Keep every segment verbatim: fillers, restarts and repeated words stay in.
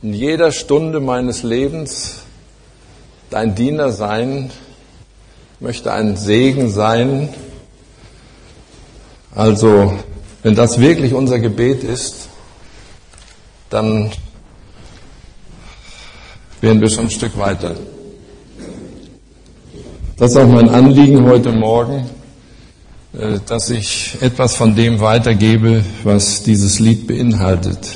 in jeder Stunde meines Lebens dein Diener sein, möchte ein Segen sein. Also, wenn das wirklich unser Gebet ist, dann wären wir schon ein Stück weiter. Das ist auch mein Anliegen heute Morgen, dass ich etwas von dem weitergebe, was dieses Lied beinhaltet.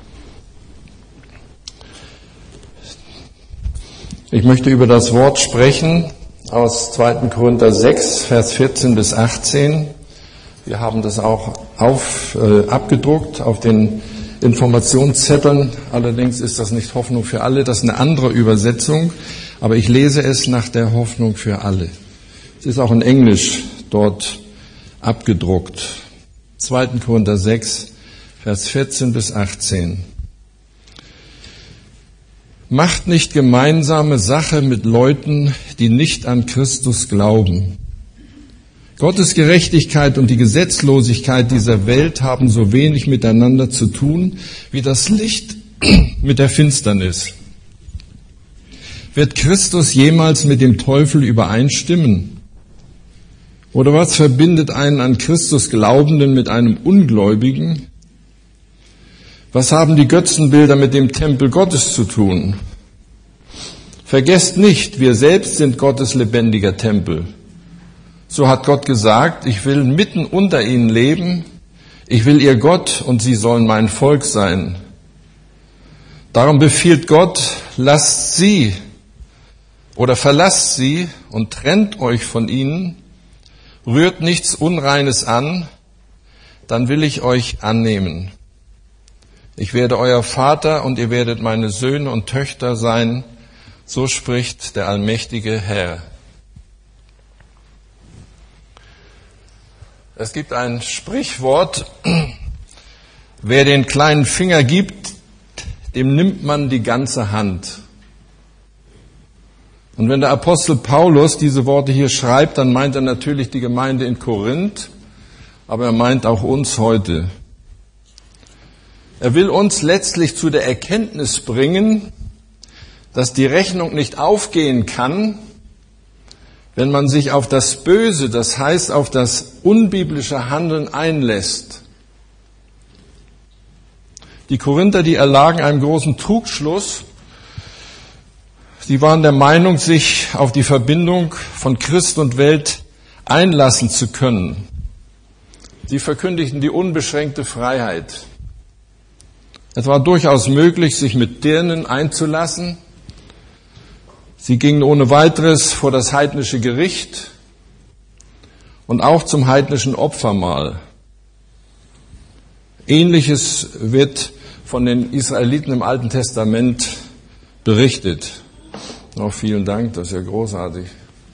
Ich möchte über das Wort sprechen aus zweiter Korinther sechs, Vers vierzehn bis achtzehn. Wir haben das auch auf, äh, abgedruckt auf den Informationszetteln. Allerdings ist das nicht Hoffnung für alle, das ist eine andere Übersetzung. Aber ich lese es nach der Hoffnung für alle. Es ist auch in Englisch dort abgedruckt. zweiter Korinther sechs, Vers vierzehn bis achtzehn. Macht nicht gemeinsame Sache mit Leuten, die nicht an Christus glauben. Gottes Gerechtigkeit und die Gesetzlosigkeit dieser Welt haben so wenig miteinander zu tun, wie das Licht mit der Finsternis. Wird Christus jemals mit dem Teufel übereinstimmen? Oder was verbindet einen an Christus Glaubenden mit einem Ungläubigen? Was haben die Götzenbilder mit dem Tempel Gottes zu tun? Vergesst nicht, wir selbst sind Gottes lebendiger Tempel. So hat Gott gesagt, ich will mitten unter ihnen leben, ich will ihr Gott und sie sollen mein Volk sein. Darum befiehlt Gott, lasst sie oder verlasst sie und trennt euch von ihnen, rührt nichts Unreines an, dann will ich euch annehmen. Ich werde euer Vater und ihr werdet meine Söhne und Töchter sein, so spricht der allmächtige Herr. Es gibt ein Sprichwort, wer den kleinen Finger gibt, dem nimmt man die ganze Hand. Und wenn der Apostel Paulus diese Worte hier schreibt, dann meint er natürlich die Gemeinde in Korinth, aber er meint auch uns heute. Er will uns letztlich zu der Erkenntnis bringen, dass die Rechnung nicht aufgehen kann, wenn man sich auf das Böse, das heißt auf das unbiblische Handeln einlässt. Die Korinther, die erlagen einem großen Trugschluss. Sie waren der Meinung, sich auf die Verbindung von Christ und Welt einlassen zu können. Sie verkündigten die unbeschränkte Freiheit. Es war durchaus möglich, sich mit Dirnen einzulassen. Sie gingen ohne weiteres vor das heidnische Gericht und auch zum heidnischen Opfermahl. Ähnliches wird von den Israeliten im Alten Testament berichtet. Auch vielen Dank, das ist ja großartig.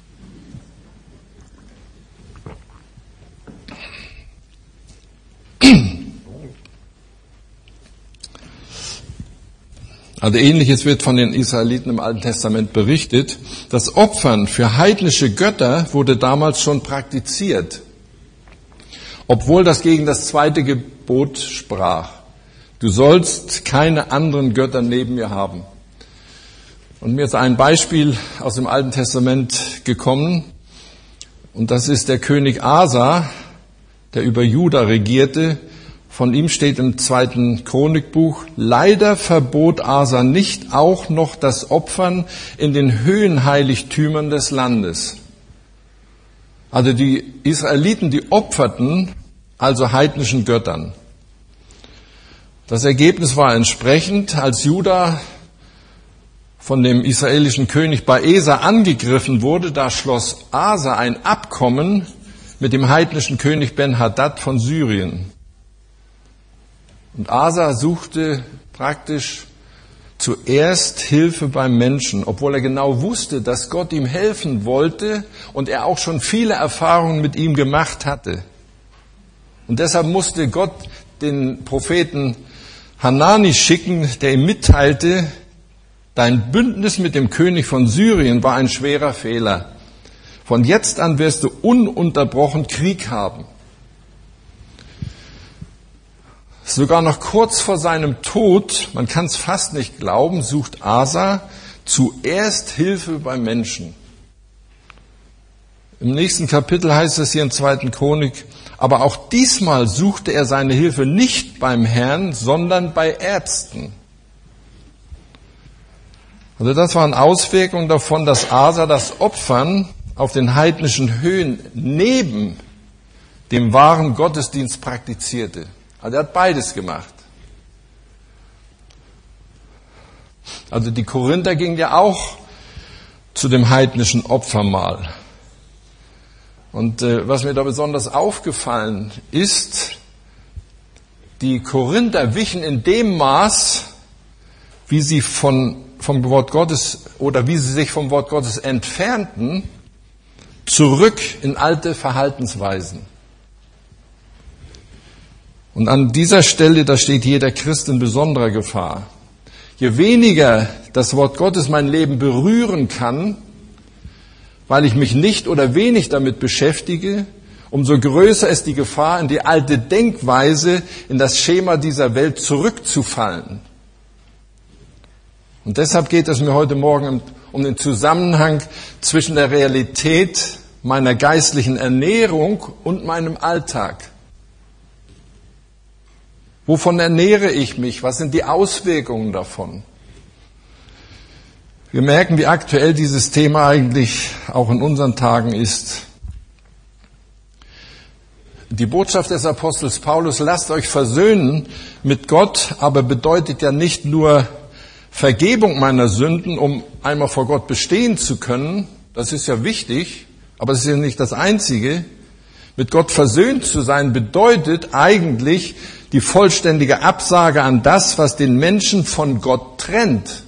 Also Ähnliches wird von den Israeliten im Alten Testament berichtet. Das Opfern für heidnische Götter wurde damals schon praktiziert, obwohl das gegen das zweite Gebot sprach. Du sollst keine anderen Götter neben mir haben. Und mir ist ein Beispiel aus dem Alten Testament gekommen, und das ist der König Asa, der über Juda regierte. Von ihm steht im zweiten Chronikbuch, leider verbot Asa nicht auch noch das Opfern in den Höhenheiligtümern des Landes. Also die Israeliten, die opferten also heidnischen Göttern. Das Ergebnis war entsprechend, als Juda von dem israelischen König Baesa angegriffen wurde, da schloss Asa ein Abkommen mit dem heidnischen König Ben-Hadad von Syrien. Und Asa suchte praktisch zuerst Hilfe beim Menschen, obwohl er genau wusste, dass Gott ihm helfen wollte und er auch schon viele Erfahrungen mit ihm gemacht hatte. Und deshalb musste Gott den Propheten Hanani schicken, der ihm mitteilte, dein Bündnis mit dem König von Syrien war ein schwerer Fehler. Von jetzt an wirst du ununterbrochen Krieg haben. Sogar noch kurz vor seinem Tod, man kann es fast nicht glauben, sucht Asa zuerst Hilfe beim Menschen. Im nächsten Kapitel heißt es hier in zweiten Chronik, aber auch diesmal suchte er seine Hilfe nicht beim Herrn, sondern bei Ärzten. Also das waren Auswirkungen davon, dass Asa das Opfern auf den heidnischen Höhen neben dem wahren Gottesdienst praktizierte. Also er hat beides gemacht. Also die Korinther gingen ja auch zu dem heidnischen Opfermahl. Und äh, was mir da besonders aufgefallen ist, die Korinther wichen in dem Maß, wie sie von, vom Wort Gottes oder wie sie sich vom Wort Gottes entfernten, zurück in alte Verhaltensweisen. Und an dieser Stelle, da steht jeder Christ in besonderer Gefahr. Je weniger das Wort Gottes mein Leben berühren kann, weil ich mich nicht oder wenig damit beschäftige, umso größer ist die Gefahr, in die alte Denkweise, in das Schema dieser Welt zurückzufallen. Und deshalb geht es mir heute Morgen um den Zusammenhang zwischen der Realität meiner geistlichen Ernährung und meinem Alltag. Wovon ernähre ich mich? Was sind die Auswirkungen davon? Wir merken, wie aktuell dieses Thema eigentlich auch in unseren Tagen ist. Die Botschaft des Apostels Paulus, lasst euch versöhnen mit Gott, aber bedeutet ja nicht nur Vergebung meiner Sünden, um einmal vor Gott bestehen zu können. Das ist ja wichtig, aber es ist ja nicht das Einzige. Mit Gott versöhnt zu sein bedeutet eigentlich die vollständige Absage an das, was den Menschen von Gott trennt.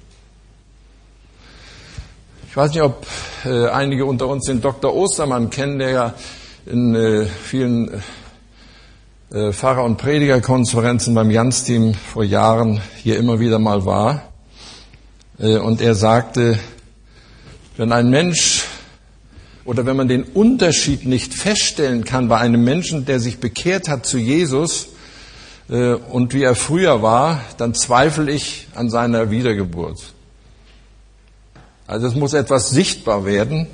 Ich weiß nicht, ob äh, einige unter uns den Doktor Ostermann kennen, der ja in äh, vielen äh, Pfarrer- und Predigerkonferenzen beim Jans-Team vor Jahren hier immer wieder mal war. Äh, und er sagte, wenn ein Mensch oder wenn man den Unterschied nicht feststellen kann bei einem Menschen, der sich bekehrt hat zu Jesus äh, und wie er früher war, dann zweifle ich an seiner Wiedergeburt. Also es muss etwas sichtbar werden.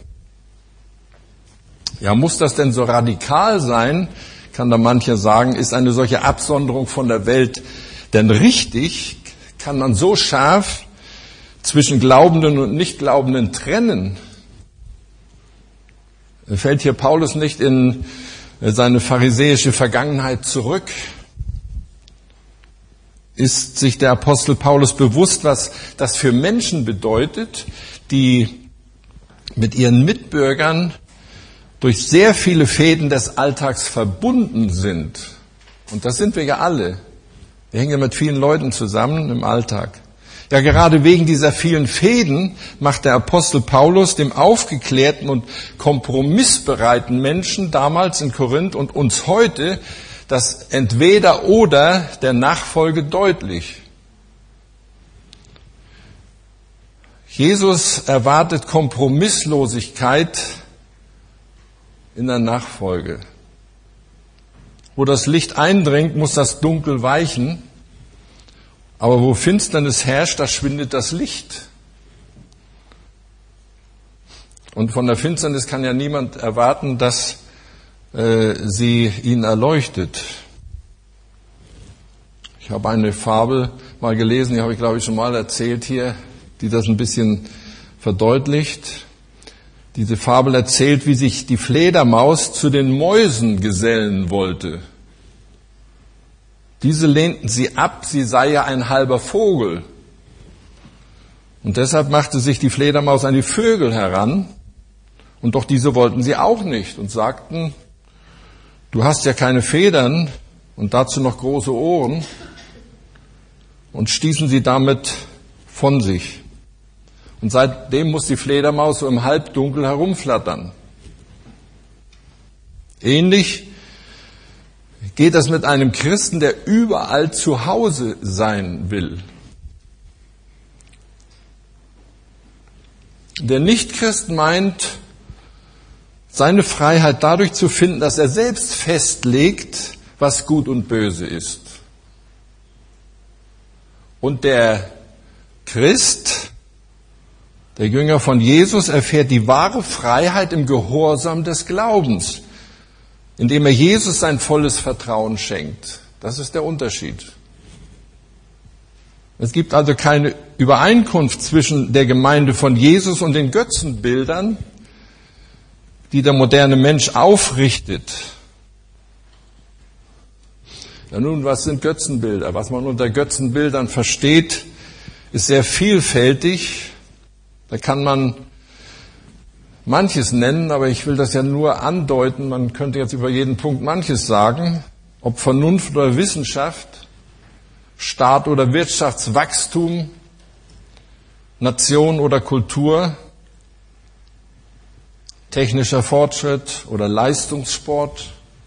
Ja, muss das denn so radikal sein, kann da mancher sagen, ist eine solche Absonderung von der Welt denn richtig? Kann man so scharf zwischen Glaubenden und Nichtglaubenden trennen? Fällt hier Paulus nicht in seine pharisäische Vergangenheit zurück? Ist sich der Apostel Paulus bewusst, was das für Menschen bedeutet, die mit ihren Mitbürgern durch sehr viele Fäden des Alltags verbunden sind? Und das sind wir ja alle. Wir hängen ja mit vielen Leuten zusammen im Alltag. Ja, gerade wegen dieser vielen Fäden macht der Apostel Paulus dem aufgeklärten und kompromissbereiten Menschen damals in Korinth und uns heute das Entweder-Oder der Nachfolge deutlich. Jesus erwartet Kompromisslosigkeit in der Nachfolge. Wo das Licht eindringt, muss das Dunkel weichen. Aber wo Finsternis herrscht, da schwindet das Licht. Und von der Finsternis kann ja niemand erwarten, dass äh, sie ihn erleuchtet. Ich habe eine Fabel mal gelesen, die habe ich glaube ich schon mal erzählt hier, die das ein bisschen verdeutlicht. Diese Fabel erzählt, wie sich die Fledermaus zu den Mäusen gesellen wollte. Diese lehnten sie ab, sie sei ja ein halber Vogel. Und deshalb machte sich die Fledermaus an die Vögel heran. Und doch diese wollten sie auch nicht und sagten, du hast ja keine Federn und dazu noch große Ohren, und stießen sie damit von sich. Und seitdem muss die Fledermaus so im Halbdunkel herumflattern. Ähnlich geht das mit einem Christen, der überall zu Hause sein will. Der Nichtchrist meint, seine Freiheit dadurch zu finden, dass er selbst festlegt, was gut und böse ist. Und der Christ, der Jünger von Jesus, erfährt die wahre Freiheit im Gehorsam des Glaubens, indem er Jesus sein volles Vertrauen schenkt. Das ist der Unterschied. Es gibt also keine Übereinkunft zwischen der Gemeinde von Jesus und den Götzenbildern, die der moderne Mensch aufrichtet. Ja nun, was sind Götzenbilder? Was man unter Götzenbildern versteht, ist sehr vielfältig. Da kann man manches nennen, aber ich will das ja nur andeuten. Man könnte jetzt über jeden Punkt manches sagen, ob Vernunft oder Wissenschaft, Staat oder Wirtschaftswachstum, Nation oder Kultur, technischer Fortschritt oder Leistungssport,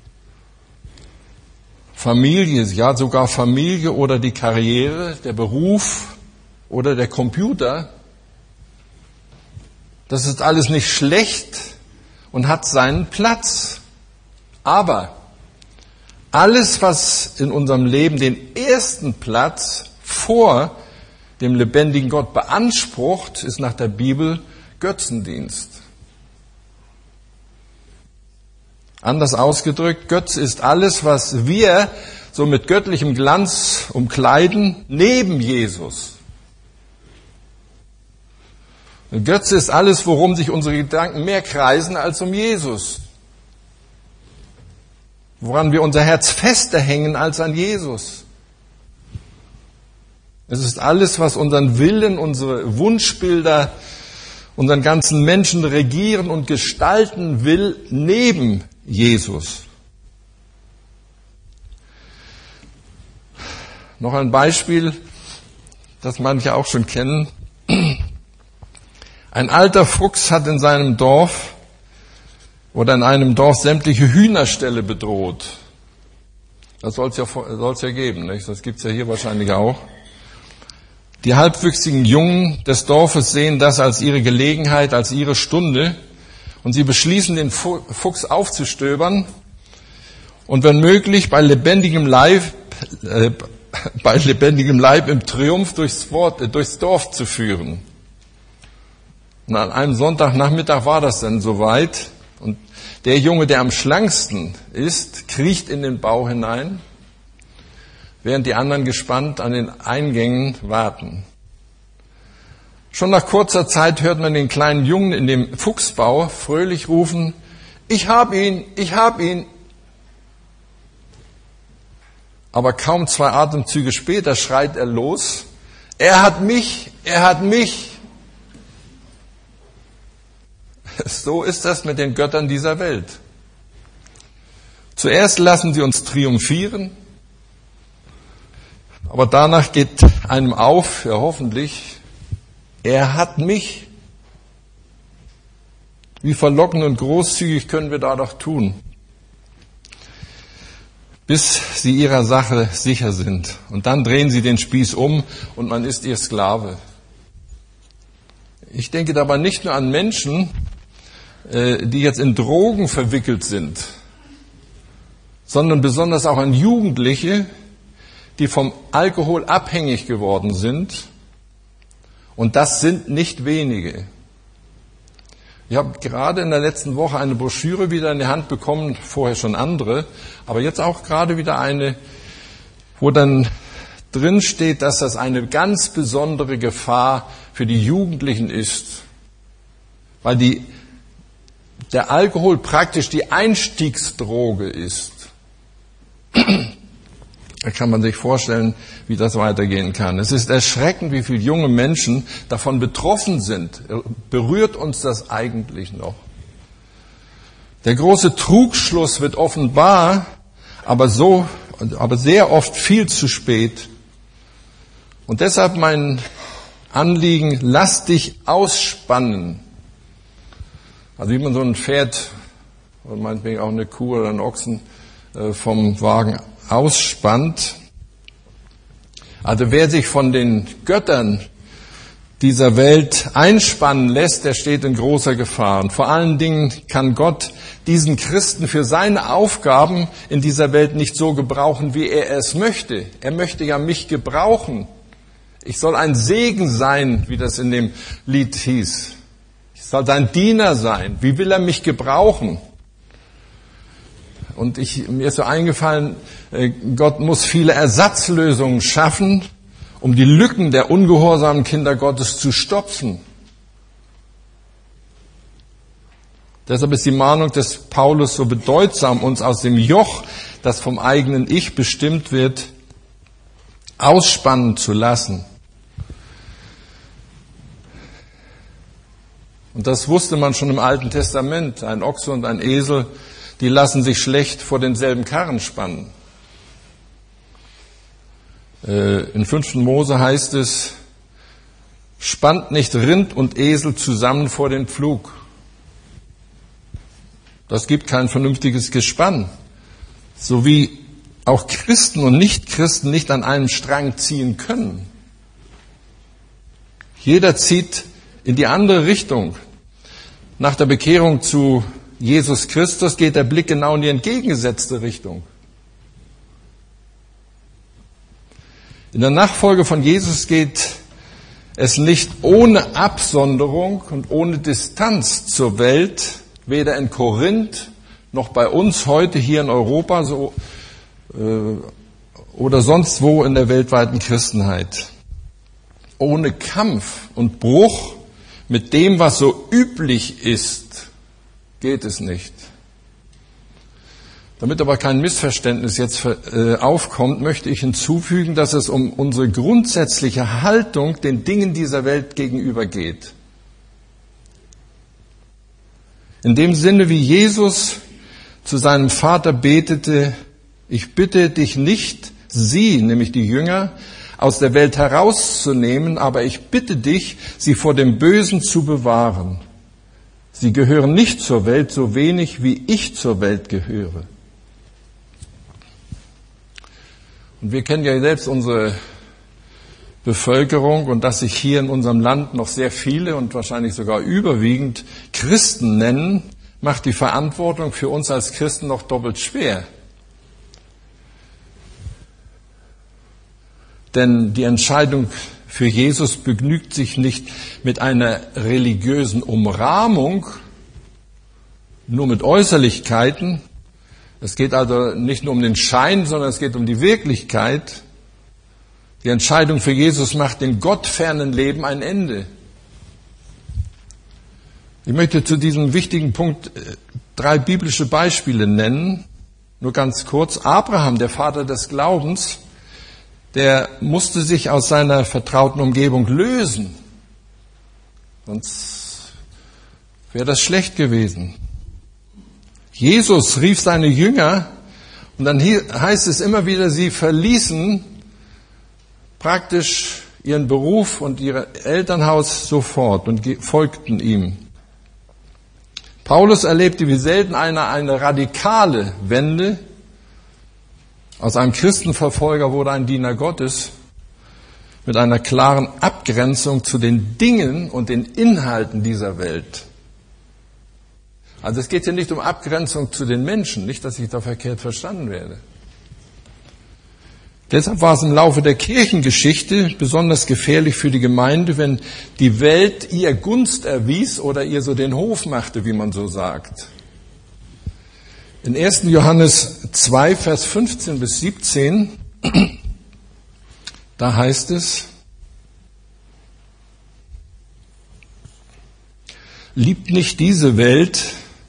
Familie, ja sogar Familie oder die Karriere, der Beruf oder der Computer. Das ist alles nicht schlecht und hat seinen Platz. Aber alles, was in unserem Leben den ersten Platz vor dem lebendigen Gott beansprucht, ist nach der Bibel Götzendienst. Anders ausgedrückt, Götze ist alles, was wir so mit göttlichem Glanz umkleiden, neben Jesus. Und Götze ist alles, worum sich unsere Gedanken mehr kreisen als um Jesus. Woran wir unser Herz fester hängen als an Jesus. Es ist alles, was unseren Willen, unsere Wunschbilder, unseren ganzen Menschen regieren und gestalten will, neben Jesus. Noch ein Beispiel, das manche auch schon kennen. Ein alter Fuchs hat in seinem Dorf oder in einem Dorf sämtliche Hühnerställe bedroht. Das soll es ja, soll's ja geben, nicht? Das gibt's ja hier wahrscheinlich auch. Die halbwüchsigen Jungen des Dorfes sehen das als ihre Gelegenheit, als ihre Stunde. Und sie beschließen, den Fuchs aufzustöbern und wenn möglich bei lebendigem Leib, äh, bei lebendigem Leib im Triumph durchs, Wort, äh, durchs Dorf zu führen. Und an einem Sonntagnachmittag war das dann soweit. Und der Junge, der am schlanksten ist, kriecht in den Bau hinein, während die anderen gespannt an den Eingängen warten. Schon nach kurzer Zeit hört man den kleinen Jungen in dem Fuchsbau fröhlich rufen, ich hab ihn, ich hab ihn. Aber kaum zwei Atemzüge später schreit er los, er hat mich, er hat mich. So ist das mit den Göttern dieser Welt. Zuerst lassen sie uns triumphieren, aber danach geht einem auf, ja hoffentlich, er hat mich. Wie verlockend und großzügig können wir da doch tun, bis sie ihrer Sache sicher sind. Und dann drehen sie den Spieß um und man ist ihr Sklave. Ich denke dabei nicht nur an Menschen, die jetzt in Drogen verwickelt sind, sondern besonders auch an Jugendliche, die vom Alkohol abhängig geworden sind. Und das sind nicht wenige. Ich habe gerade in der letzten Woche eine Broschüre wieder in die Hand bekommen, vorher schon andere, aber jetzt auch gerade wieder eine, wo dann drin steht, dass das eine ganz besondere Gefahr für die Jugendlichen ist, weil die, der Alkohol praktisch die Einstiegsdroge ist. Da kann man sich vorstellen, wie das weitergehen kann. Es ist erschreckend, wie viele junge Menschen davon betroffen sind. Berührt uns das eigentlich noch? Der große Trugschluss wird offenbar, aber so, aber sehr oft viel zu spät. Und deshalb mein Anliegen, lass dich ausspannen. Also wie man so ein Pferd, oder meinetwegen auch eine Kuh oder einen Ochsen vom Wagen ausspannt. Also wer sich von den Göttern dieser Welt einspannen lässt, der steht in großer Gefahr. Und vor allen Dingen kann Gott diesen Christen für seine Aufgaben in dieser Welt nicht so gebrauchen, wie er es möchte. Er möchte ja mich gebrauchen. Ich soll ein Segen sein, wie das in dem Lied hieß. Ich soll sein Diener sein. Wie will er mich gebrauchen? Und ich, mir ist so eingefallen, Gott muss viele Ersatzlösungen schaffen, um die Lücken der ungehorsamen Kinder Gottes zu stopfen. Deshalb ist die Mahnung des Paulus so bedeutsam, uns aus dem Joch, das vom eigenen Ich bestimmt wird, ausspannen zu lassen. Und das wusste man schon im Alten Testament. Ein Ochse und ein Esel, die lassen sich schlecht vor denselben Karren spannen. In fünften Mose heißt es, spannt nicht Rind und Esel zusammen vor den Pflug. Das gibt kein vernünftiges Gespann. So wie auch Christen und Nichtchristen nicht an einem Strang ziehen können. Jeder zieht in die andere Richtung. Nach der Bekehrung zu Jesus Christus geht der Blick genau in die entgegengesetzte Richtung. In der Nachfolge von Jesus geht es nicht ohne Absonderung und ohne Distanz zur Welt, weder in Korinth noch bei uns heute hier in Europa so, äh, oder sonst wo in der weltweiten Christenheit. Ohne Kampf und Bruch mit dem, was so üblich ist, geht es nicht. Damit aber kein Missverständnis jetzt äh, aufkommt, möchte ich hinzufügen, dass es um unsere grundsätzliche Haltung den Dingen dieser Welt gegenüber geht. In dem Sinne, wie Jesus zu seinem Vater betete, ich bitte dich nicht, sie, nämlich die Jünger, aus der Welt herauszunehmen, aber ich bitte dich, sie vor dem Bösen zu bewahren. Sie gehören nicht zur Welt, so wenig wie ich zur Welt gehöre. Und wir kennen ja selbst unsere Bevölkerung und dass sich hier in unserem Land noch sehr viele und wahrscheinlich sogar überwiegend Christen nennen, macht die Verantwortung für uns als Christen noch doppelt schwer. Denn die Entscheidung für Jesus begnügt sich nicht mit einer religiösen Umrahmung, nur mit Äußerlichkeiten. Es geht also nicht nur um den Schein, sondern es geht um die Wirklichkeit. Die Entscheidung für Jesus macht dem gottfernen Leben ein Ende. Ich möchte zu diesem wichtigen Punkt drei biblische Beispiele nennen. Nur ganz kurz. Abraham, der Vater des Glaubens, der musste sich aus seiner vertrauten Umgebung lösen. Sonst wäre das schlecht gewesen. Jesus rief seine Jünger und dann heißt es immer wieder, sie verließen praktisch ihren Beruf und ihr Elternhaus sofort und folgten ihm. Paulus erlebte wie selten einer eine radikale Wende. Aus einem Christenverfolger wurde ein Diener Gottes mit einer klaren Abgrenzung zu den Dingen und den Inhalten dieser Welt. Also es geht hier nicht um Abgrenzung zu den Menschen, nicht, dass ich da verkehrt verstanden werde. Deshalb war es im Laufe der Kirchengeschichte besonders gefährlich für die Gemeinde, wenn die Welt ihr Gunst erwies oder ihr so den Hof machte, wie man so sagt. In ersten Johannes zwei, Vers fünfzehn bis siebzehn, da heißt es, liebt nicht diese Welt,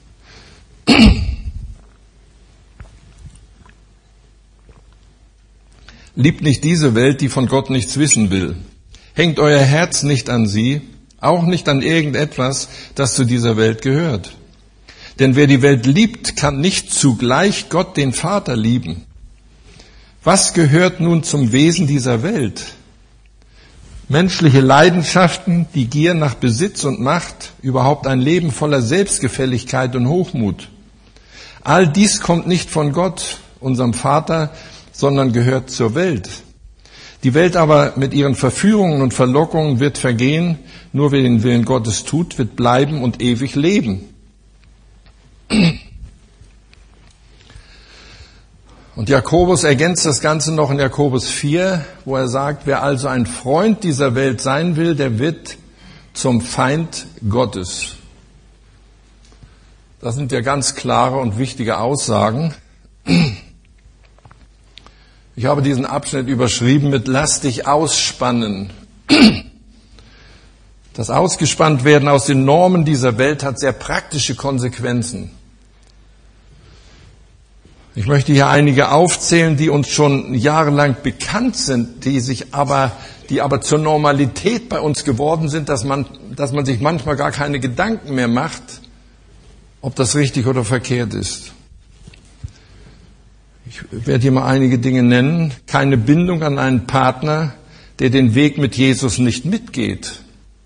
liebt nicht diese Welt, die von Gott nichts wissen will. Hängt euer Herz nicht an sie, auch nicht an irgendetwas, das zu dieser Welt gehört. Denn wer die Welt liebt, kann nicht zugleich Gott, den Vater, lieben. Was gehört nun zum Wesen dieser Welt? Menschliche Leidenschaften, die Gier nach Besitz und Macht, überhaupt ein Leben voller Selbstgefälligkeit und Hochmut. All dies kommt nicht von Gott, unserem Vater, sondern gehört zur Welt. Die Welt aber mit ihren Verführungen und Verlockungen wird vergehen, nur wer den Willen Gottes tut, wird bleiben und ewig leben. Und Jakobus ergänzt das Ganze noch in Jakobus vier, wo er sagt, wer also ein Freund dieser Welt sein will, der wird zum Feind Gottes. Das sind ja ganz klare und wichtige Aussagen. Ich habe diesen Abschnitt überschrieben mit Lass dich ausspannen. Das Ausgespanntwerden aus den Normen dieser Welt hat sehr praktische Konsequenzen. Ich möchte hier einige aufzählen, die uns schon jahrelang bekannt sind, die sich aber, die aber zur Normalität bei uns geworden sind, dass man, dass man sich manchmal gar keine Gedanken mehr macht, ob das richtig oder verkehrt ist. Ich werde hier mal einige Dinge nennen. Keine Bindung an einen Partner, der den Weg mit Jesus nicht mitgeht.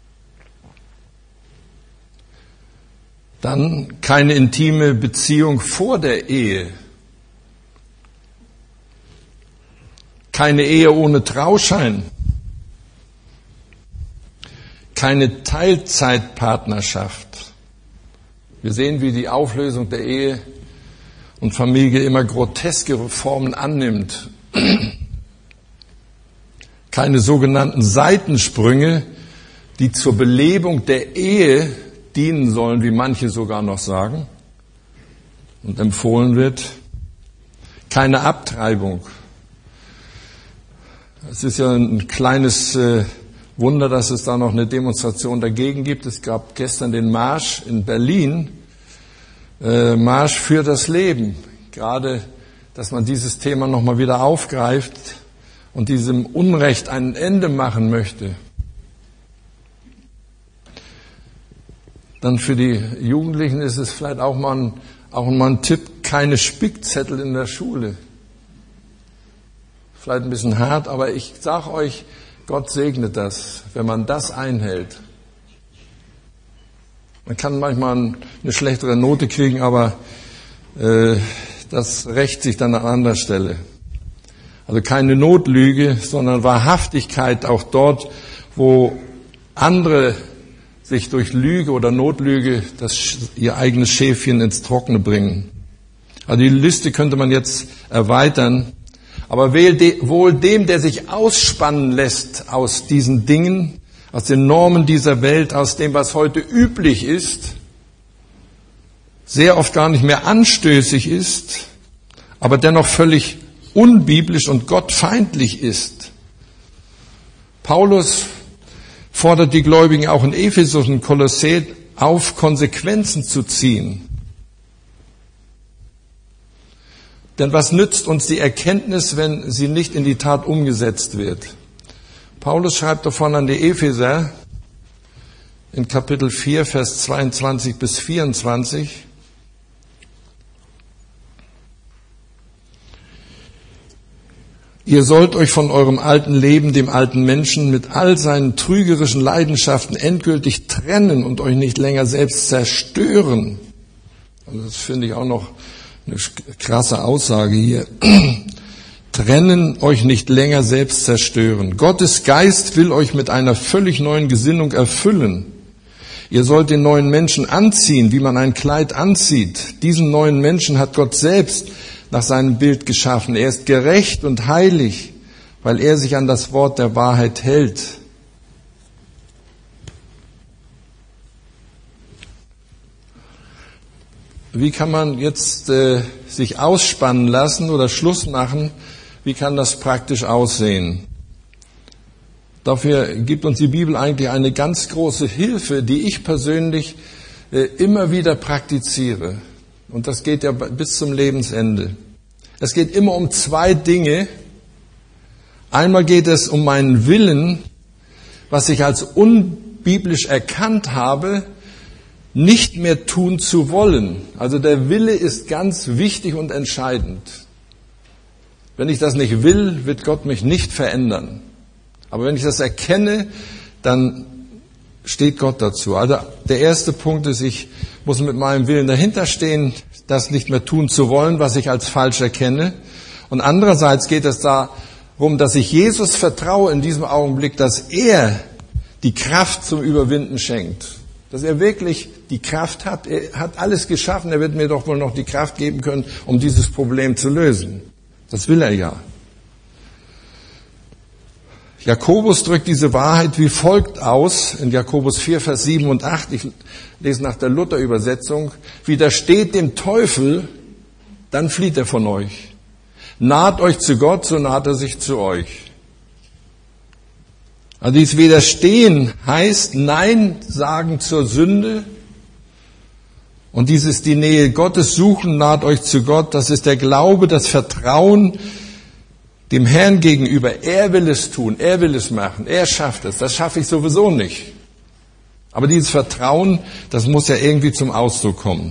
Dann keine intime Beziehung vor der Ehe. Keine Ehe ohne Trauschein. Keine Teilzeitpartnerschaft. Wir sehen, wie die Auflösung der Ehe und Familie immer groteske Formen annimmt. Keine sogenannten Seitensprünge, die zur Belebung der Ehe dienen sollen, wie manche sogar noch sagen und empfohlen wird. Keine Abtreibung. Es ist ja ein kleines äh, Wunder, dass es da noch eine Demonstration dagegen gibt. Es gab gestern den Marsch in Berlin, äh, Marsch für das Leben. Gerade, dass man dieses Thema nochmal wieder aufgreift und diesem Unrecht ein Ende machen möchte. Dann für die Jugendlichen ist es vielleicht auch mal ein, auch mal ein Tipp, keine Spickzettel in der Schule. Vielleicht ein bisschen hart, aber ich sage euch, Gott segnet das, wenn man das einhält. Man kann manchmal eine schlechtere Note kriegen, aber äh, das rächt sich dann an anderer Stelle. Also keine Notlüge, sondern Wahrhaftigkeit auch dort, wo andere sich durch Lüge oder Notlüge das, ihr eigenes Schäfchen ins Trockene bringen. Also die Liste könnte man jetzt erweitern. Aber wohl dem, der sich ausspannen lässt aus diesen Dingen, aus den Normen dieser Welt, aus dem, was heute üblich ist, sehr oft gar nicht mehr anstößig ist, aber dennoch völlig unbiblisch und gottfeindlich ist. Paulus fordert die Gläubigen auch in Ephesus und Kolossä auf, Konsequenzen zu ziehen. Denn was nützt uns die Erkenntnis, wenn sie nicht in die Tat umgesetzt wird? Paulus schreibt davon an die Epheser in Kapitel vier, Vers zweiundzwanzig bis vierundzwanzig. Ihr sollt euch von eurem alten Leben, dem alten Menschen, mit all seinen trügerischen Leidenschaften endgültig trennen und euch nicht länger selbst zerstören. Also das finde ich auch noch eine krasse Aussage hier. Trennen, euch nicht länger selbst zerstören. Gottes Geist will euch mit einer völlig neuen Gesinnung erfüllen. Ihr sollt den neuen Menschen anziehen, wie man ein Kleid anzieht. Diesen neuen Menschen hat Gott selbst nach seinem Bild geschaffen. Er ist gerecht und heilig, weil er sich an das Wort der Wahrheit hält. Wie kann man jetzt äh, sich ausspannen lassen oder Schluss machen? Wie kann das praktisch aussehen? Dafür gibt uns die Bibel eigentlich eine ganz große Hilfe, die ich persönlich äh, immer wieder praktiziere. Und das geht ja bis zum Lebensende. Es geht immer um zwei Dinge. Einmal geht es um meinen Willen, was ich als unbiblisch erkannt habe, nicht mehr tun zu wollen. Also der Wille ist ganz wichtig und entscheidend. Wenn ich das nicht will, wird Gott mich nicht verändern. Aber wenn ich das erkenne, dann steht Gott dazu. Also der erste Punkt ist, ich muss mit meinem Willen dahinter stehen, das nicht mehr tun zu wollen, was ich als falsch erkenne. Und andererseits geht es darum, dass ich Jesus vertraue in diesem Augenblick, dass er die Kraft zum Überwinden schenkt. Dass er wirklich die Kraft hat. Er hat alles geschaffen. Er wird mir doch wohl noch die Kraft geben können, um dieses Problem zu lösen. Das will er ja. Jakobus drückt diese Wahrheit wie folgt aus, in Jakobus vier, Vers sieben und acht. Ich lese nach der Luther-Übersetzung. Widersteht dem Teufel, dann flieht er von euch. Naht euch zu Gott, so naht er sich zu euch. Also dieses Widerstehen heißt Nein sagen zur Sünde. Und dieses die Nähe Gottes suchen, naht euch zu Gott. Das ist der Glaube, das Vertrauen dem Herrn gegenüber. Er will es tun, er will es machen, er schafft es. Das schaffe ich sowieso nicht. Aber dieses Vertrauen, das muss ja irgendwie zum Ausdruck kommen.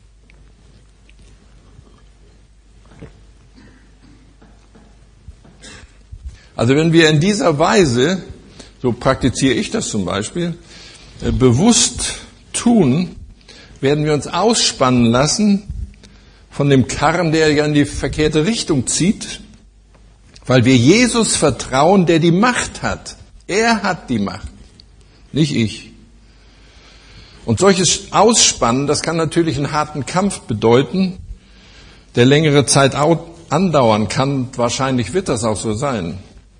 Also wenn wir in dieser Weise, so praktiziere ich das zum Beispiel, bewusst tun, werden wir uns ausspannen lassen von dem Karren, der ja in die verkehrte Richtung zieht, weil wir Jesus vertrauen, der die Macht hat. Er hat die Macht, nicht ich. Und solches Ausspannen, das kann natürlich einen harten Kampf bedeuten, der längere Zeit andauern kann. Wahrscheinlich wird das auch so sein.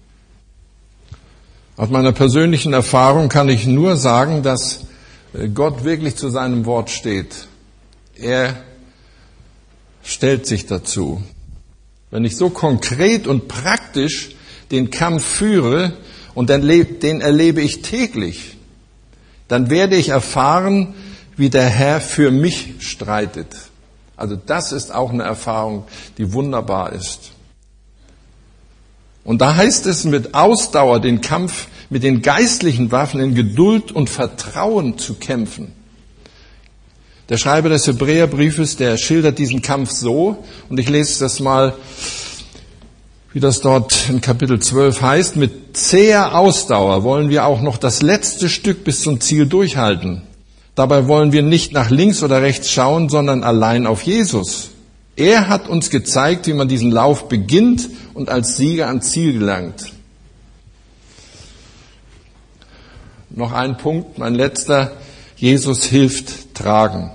Aus meiner persönlichen Erfahrung kann ich nur sagen, dass Gott wirklich zu seinem Wort steht. Er stellt sich dazu. Wenn ich so konkret und praktisch den Kampf führe, und den erlebe ich täglich, dann werde ich erfahren, wie der Herr für mich streitet. Also das ist auch eine Erfahrung, die wunderbar ist. Und da heißt es, mit Ausdauer den Kampf mit den geistlichen Waffen in Geduld und Vertrauen zu kämpfen. Der Schreiber des Hebräerbriefes, der schildert diesen Kampf so, und ich lese das mal, wie das dort in Kapitel zwölf heißt: Mit zäher Ausdauer wollen wir auch noch das letzte Stück bis zum Ziel durchhalten. Dabei wollen wir nicht nach links oder rechts schauen, sondern allein auf Jesus. Er hat uns gezeigt, wie man diesen Lauf beginnt und als Sieger ans Ziel gelangt. Noch ein Punkt, mein letzter: Jesus hilft tragen.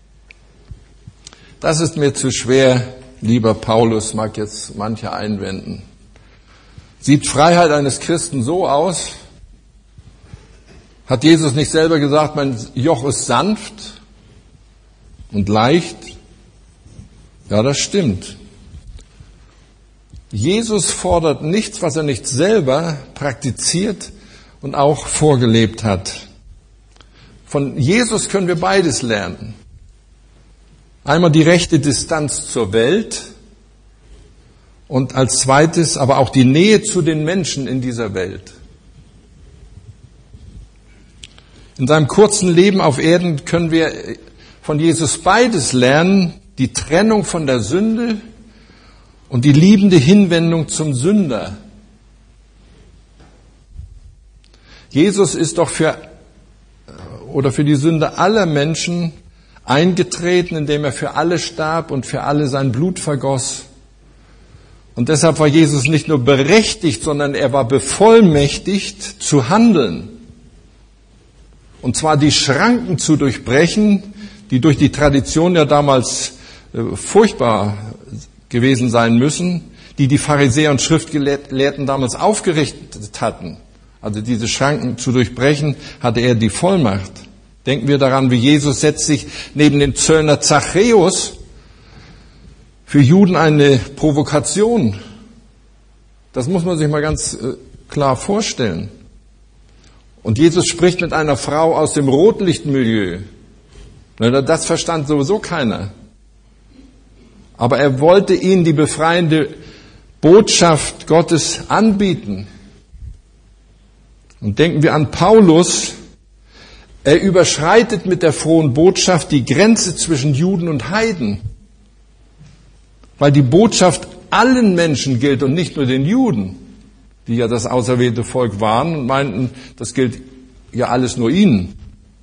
Das ist mir zu schwer, lieber Paulus, mag jetzt manche einwenden. Sieht Freiheit eines Christen so aus? Hat Jesus nicht selber gesagt, mein Joch ist sanft und leicht? Ja, das stimmt. Jesus fordert nichts, was er nicht selber praktiziert und auch vorgelebt hat. Von Jesus können wir beides lernen. Einmal die rechte Distanz zur Welt und als zweites aber auch die Nähe zu den Menschen in dieser Welt. In seinem kurzen Leben auf Erden können wir von Jesus beides lernen: die Trennung von der Sünde und die liebende Hinwendung zum Sünder. Jesus ist doch für oder für die Sünde aller Menschen eingetreten, indem er für alle starb und für alle sein Blut vergoss. Und deshalb war Jesus nicht nur berechtigt, sondern er war bevollmächtigt zu handeln. Und zwar die Schranken zu durchbrechen, die durch die Tradition ja damals äh, furchtbar gewesen sein müssen, die die Pharisäer und Schriftgelehrten damals aufgerichtet hatten. Also diese Schranken zu durchbrechen, hatte er die Vollmacht. Denken wir daran, wie Jesus setzt sich neben den Zöllner Zachäus, für Juden eine Provokation. Das muss man sich mal ganz klar vorstellen. Und Jesus spricht mit einer Frau aus dem Rotlichtmilieu. Das verstand sowieso keiner. Aber er wollte ihnen die befreiende Botschaft Gottes anbieten. Und denken wir an Paulus. Er überschreitet mit der frohen Botschaft die Grenze zwischen Juden und Heiden, weil die Botschaft allen Menschen gilt und nicht nur den Juden, die ja das auserwählte Volk waren und meinten, das gilt ja alles nur ihnen.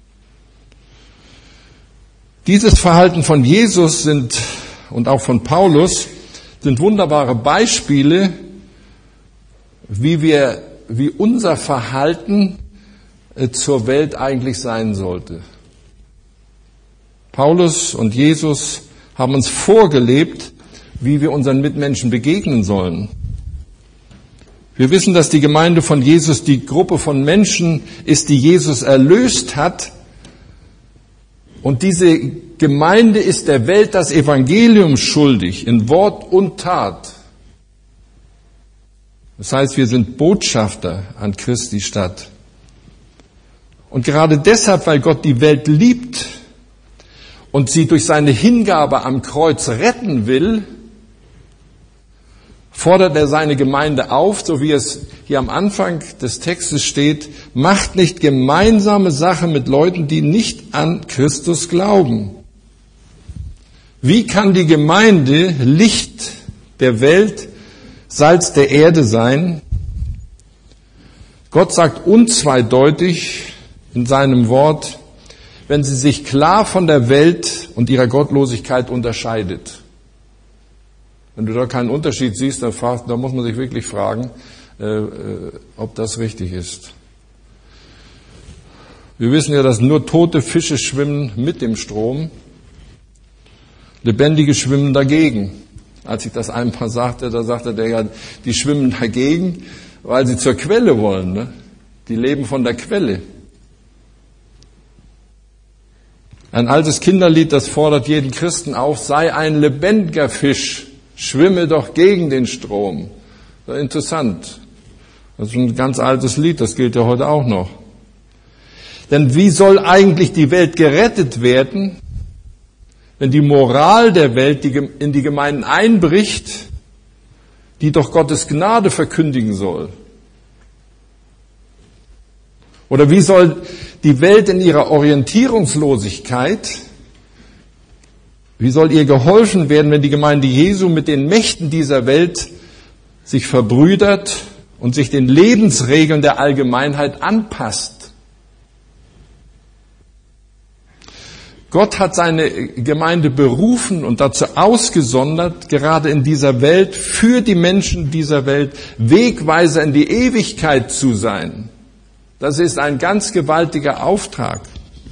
Dieses Verhalten von Jesus sind und auch von Paulus sind wunderbare Beispiele, wie wir, wie unser Verhalten zur Welt eigentlich sein sollte. Paulus und Jesus haben uns vorgelebt, wie wir unseren Mitmenschen begegnen sollen. Wir wissen, dass die Gemeinde von Jesus die Gruppe von Menschen ist, die Jesus erlöst hat. Und diese Gemeinde ist der Welt das Evangelium schuldig, in Wort und Tat. Das heißt, wir sind Botschafter an Christi Stadt. Und gerade deshalb, weil Gott die Welt liebt und sie durch seine Hingabe am Kreuz retten will, fordert er seine Gemeinde auf, so wie es hier am Anfang des Textes steht, macht nicht gemeinsame Sache mit Leuten, die nicht an Christus glauben. Wie kann die Gemeinde Licht der Welt, Salz der Erde sein? Gott sagt unzweideutig in seinem Wort, wenn sie sich klar von der Welt und ihrer Gottlosigkeit unterscheidet. Wenn du da keinen Unterschied siehst, dann, fragt, dann muss man sich wirklich fragen, äh, äh, ob das richtig ist. Wir wissen ja, dass nur tote Fische schwimmen mit dem Strom, lebendige schwimmen dagegen. Als ich das einmal sagte, da sagte der ja, die schwimmen dagegen, weil sie zur Quelle wollen. Ne? Die leben von der Quelle. Ein altes Kinderlied, das fordert jeden Christen auf, sei ein lebendiger Fisch. Schwimme doch gegen den Strom. Das ist interessant. Das ist ein ganz altes Lied, das gilt ja heute auch noch. Denn wie soll eigentlich die Welt gerettet werden, wenn die Moral der Welt in die Gemeinden einbricht, die doch Gottes Gnade verkündigen soll? Oder wie soll die Welt in ihrer Orientierungslosigkeit, wie soll ihr geholfen werden, wenn die Gemeinde Jesu mit den Mächten dieser Welt sich verbrüdert und sich den Lebensregeln der Allgemeinheit anpasst? Gott hat seine Gemeinde berufen und dazu ausgesondert, gerade in dieser Welt, für die Menschen dieser Welt, Wegweiser in die Ewigkeit zu sein. Das ist ein ganz gewaltiger Auftrag.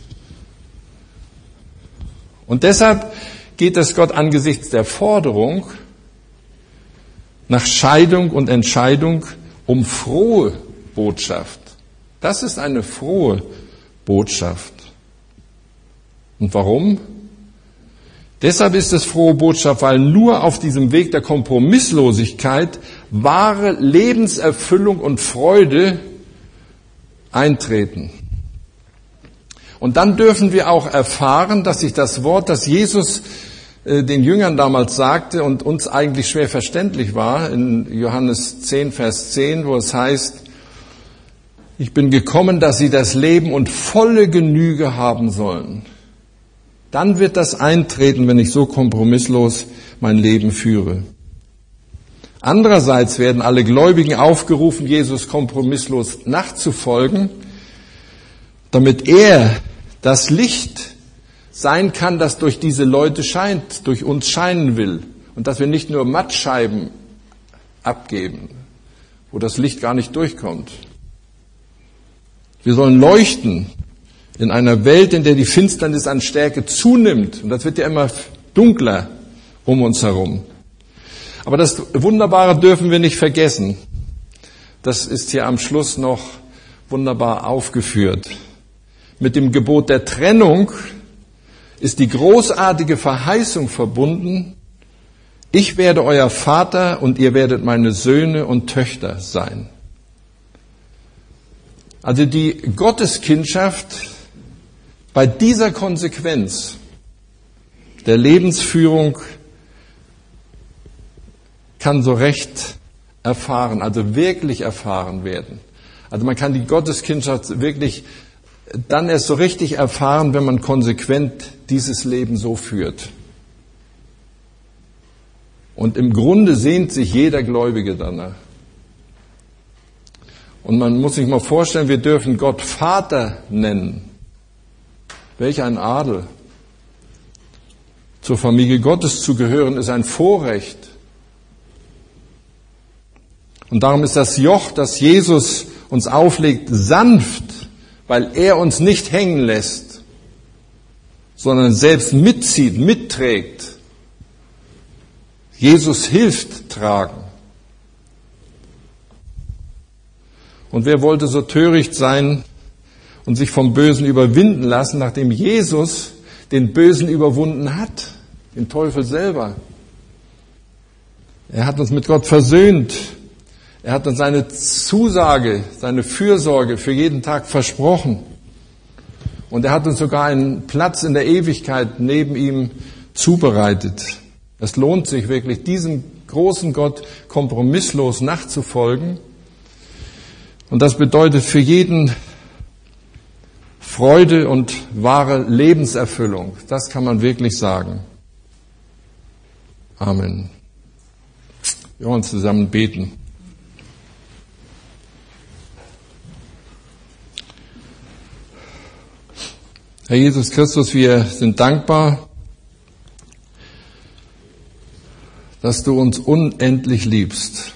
Und deshalb geht es Gott angesichts der Forderung nach Scheidung und Entscheidung um frohe Botschaft. Das ist eine frohe Botschaft. Und warum? Deshalb ist es frohe Botschaft, weil nur auf diesem Weg der Kompromisslosigkeit wahre Lebenserfüllung und Freude eintreten. Und dann dürfen wir auch erfahren, dass sich das Wort, das Jesus äh, den Jüngern damals sagte und uns eigentlich schwer verständlich war, in Johannes zehn, Vers zehn, wo es heißt, ich bin gekommen, dass sie das Leben und volle Genüge haben sollen. Dann wird das eintreten, wenn ich so kompromisslos mein Leben führe. Andererseits werden alle Gläubigen aufgerufen, Jesus kompromisslos nachzufolgen, damit er das Licht sein kann, das durch diese Leute scheint, durch uns scheinen will. Und dass wir nicht nur Mattscheiben abgeben, wo das Licht gar nicht durchkommt. Wir sollen leuchten in einer Welt, in der die Finsternis an Stärke zunimmt. Und das wird ja immer dunkler um uns herum. Aber das Wunderbare dürfen wir nicht vergessen. Das ist hier am Schluss noch wunderbar aufgeführt. Mit dem Gebot der Trennung ist die großartige Verheißung verbunden, ich werde euer Vater und ihr werdet meine Söhne und Töchter sein. Also die Gotteskindschaft bei dieser Konsequenz der Lebensführung kann so recht erfahren, also wirklich erfahren werden. Also man kann die Gotteskindschaft wirklich dann erst so richtig erfahren, wenn man konsequent dieses Leben so führt. Und im Grunde sehnt sich jeder Gläubige danach. Und man muss sich mal vorstellen, wir dürfen Gott Vater nennen. Welch ein Adel. Zur Familie Gottes zu gehören, ist ein Vorrecht. Und darum ist das Joch, das Jesus uns auflegt, sanft, weil er uns nicht hängen lässt, sondern selbst mitzieht, mitträgt. Jesus hilft tragen. Und wer wollte so töricht sein und sich vom Bösen überwinden lassen, nachdem Jesus den Bösen überwunden hat, den Teufel selber? Er hat uns mit Gott versöhnt. Er hat uns seine Zusage, seine Fürsorge für jeden Tag versprochen. Und er hat uns sogar einen Platz in der Ewigkeit neben ihm zubereitet. Es lohnt sich wirklich, diesem großen Gott kompromisslos nachzufolgen. Und das bedeutet für jeden Freude und wahre Lebenserfüllung. Das kann man wirklich sagen. Amen. Wir wollen zusammen beten. Herr Jesus Christus, wir sind dankbar, dass du uns unendlich liebst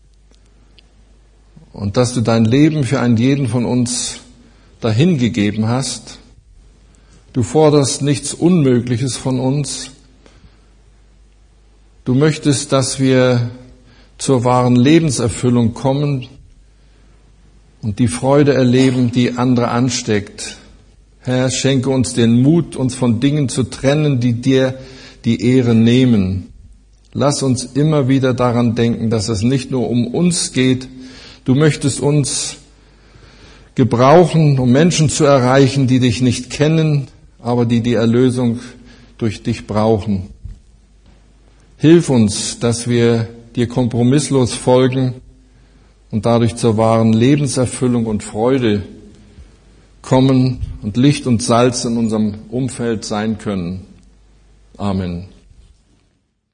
und dass du dein Leben für einen jeden von uns dahingegeben hast. Du forderst nichts Unmögliches von uns. Du möchtest, dass wir zur wahren Lebenserfüllung kommen und die Freude erleben, die andere ansteckt. Herr, schenke uns den Mut, uns von Dingen zu trennen, die dir die Ehre nehmen. Lass uns immer wieder daran denken, dass es nicht nur um uns geht. Du möchtest uns gebrauchen, um Menschen zu erreichen, die dich nicht kennen, aber die die Erlösung durch dich brauchen. Hilf uns, dass wir dir kompromisslos folgen und dadurch zur wahren Lebenserfüllung und Freude kommen und Licht und Salz in unserem Umfeld sein können. Amen.